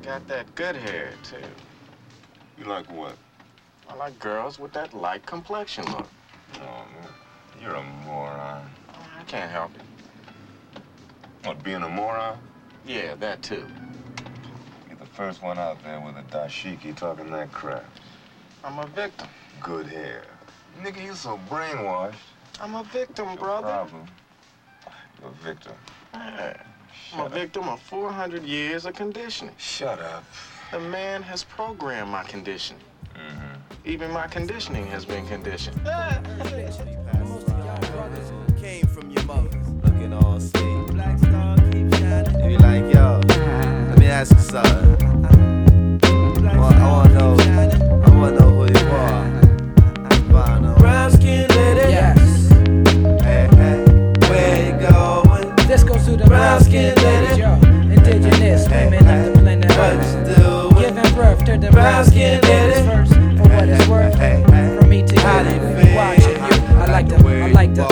got that good hair, too. You like what? I like girls with that light complexion look. Oh, man. You're a moron. I can't help it. What, being a moron? Yeah, that too. You're the first one out there with a dashiki talking that crap. I'm a victim. Good hair. Nigga, you so brainwashed. I'm a victim, No brother. problem. You're a victim. Yeah. I'm a victim of 400 years of conditioning. Shut up. The man has programmed my conditioning. Mm-hmm. Even my conditioning has been conditioned. Came from your mother, looking all sweet. Black star keep shining. You be like, yo, let me ask you something. I wanna know who you are. Brown skin lady. Yes. Hey, hey, where you going? This goes to the Brown skin lady. yo. Indigenous women of the planet What Earth. you doing? Giving birth to the Brown skin lady. first. For what it's worth. From me to you. How do you feel? Watching you. I like the way you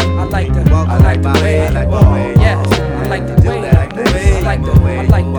walk. Yes. I like the way you move. I like the way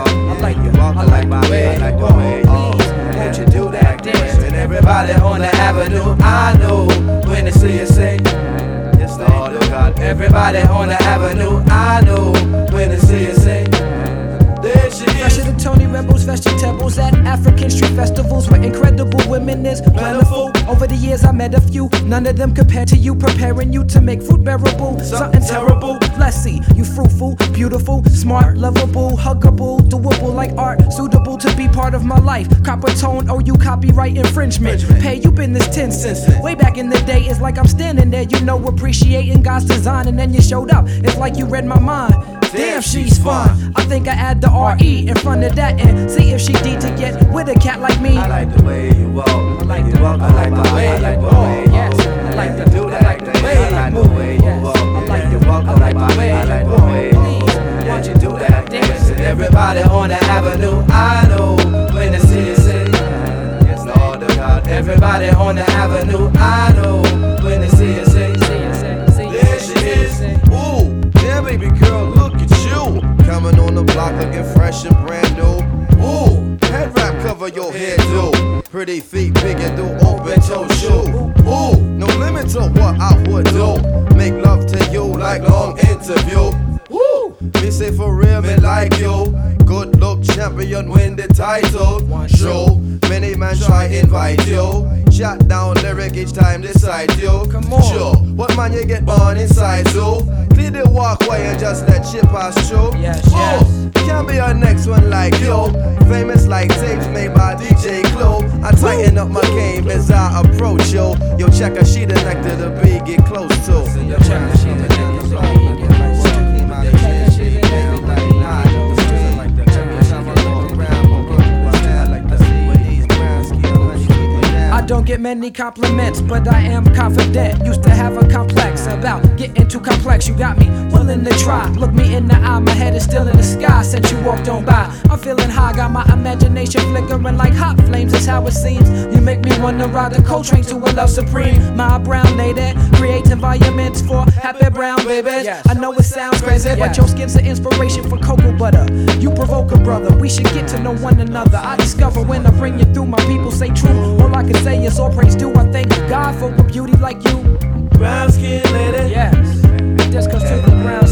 you walk. Please, won't you do that dance? And everybody on the avenue, I know when they see you say, yes, Lord of God. Everybody on the avenue, I know when they see you say, there she Fresher is. than Tony Rebels, vegetables at African street festivals where incredible women is plentiful. Over the years I met a few, none of them compared to you, preparing you to make food bearable. Something terrible, let's see, you fruitful, beautiful, smart, lovable, huggable, doable like art, suitable to be part of my life. Copper tone, oh you copyright infringement. Pay, you been this 10 cents. Way back in the day, it's like I'm standing there, you know, appreciating God's design, and then you showed up, it's like you read my mind. Damn, she's fine. I think I add the R-E in front of that and see if she D to get with a cat like me. I like the way you walk. I like the walk. I like the way you walk. Yes, I like the do that. I like the way you walk. I like the walk. I like the way you walk. Won't you do that dance? And everybody on the avenue, I know when they see you say, yes, Lord of God. Everybody on the avenue, I know when they see you say, there she is. Ooh, yeah, baby girl, look at you. Coming on the block looking fresh and brand new. Ooh, head wrap cover your head too. Pretty feet big and do open toe shoe. Ooh, no limit to what I would do. Make love to you like long interview. Woo, me say for real, me like you. Good look champion, win the title. Show, many man try invite you. Shot down lyric each time they cite you. Come on. Sure, what man you get born inside so? Clear the walkway and just let shit pass through. Yes, Oh, can't be a next one like you. Famous like tapes made by DJ Clue. I tighten up my game as I approach you. Yo, check her, she the nectar the bee get close to. Yo, check her, she the nectar the bee get close to. I don't get many compliments, but I am confident. Used to have a complex about getting too complex. You got me willing to try. Look me in the eye, my head is still in the sky since you walked on by. I'm feeling high, got my imagination flickering like hot flames. That's how it seems. You make me wanna ride the coal train to a love supreme. My brown lady creates environments for happy brown babies. I know it sounds crazy, but your skin's an inspiration for cocoa butter. You provoke a brother. We should get to know one another. I discover when I bring you through. My people say true. All I can say is all praise due. I thank God for a beauty like you. Brown skin lady. Yes, just cause to the brown